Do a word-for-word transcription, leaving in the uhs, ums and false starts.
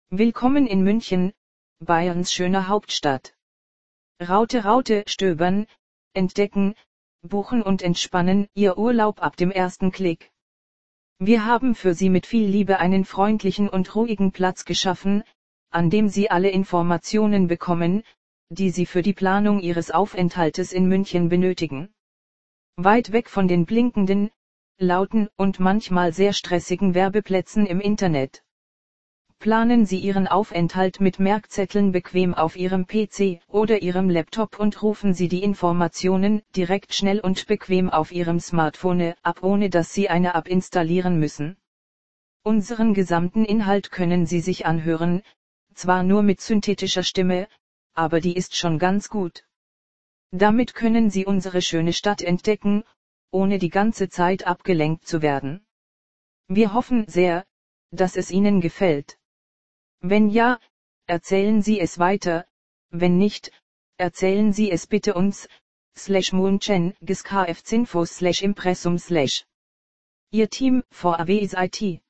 Willkommen in München, Bayerns schöner Hauptstadt. Raute Raute stöbern, entdecken, buchen und entspannen, Ihr Urlaub ab dem ersten Klick. Wir haben für Sie mit viel Liebe einen freundlichen und ruhigen Platz geschaffen, an dem Sie alle Informationen bekommen, die Sie für die Planung Ihres Aufenthaltes in München benötigen. Weit weg von den blinkenden, lauten und manchmal sehr stressigen Werbeplätzen im Internet. Planen Sie Ihren Aufenthalt mit Merkzetteln bequem auf Ihrem P C oder Ihrem Laptop und rufen Sie die Informationen direkt schnell und bequem auf Ihrem Smartphone ab, ohne dass Sie eine App installieren müssen. Unseren gesamten Inhalt können Sie sich anhören, zwar nur mit synthetischer Stimme, aber die ist schon ganz gut. Damit können Sie unsere schöne Stadt entdecken, ohne die ganze Zeit abgelenkt zu werden. Wir hoffen sehr, dass es Ihnen gefällt. Wenn ja, erzählen Sie es weiter, wenn nicht, erzählen Sie es bitte uns, slash Munchen, gskfzinfo slash Impressum slash. Ihr Team, V A W is I T.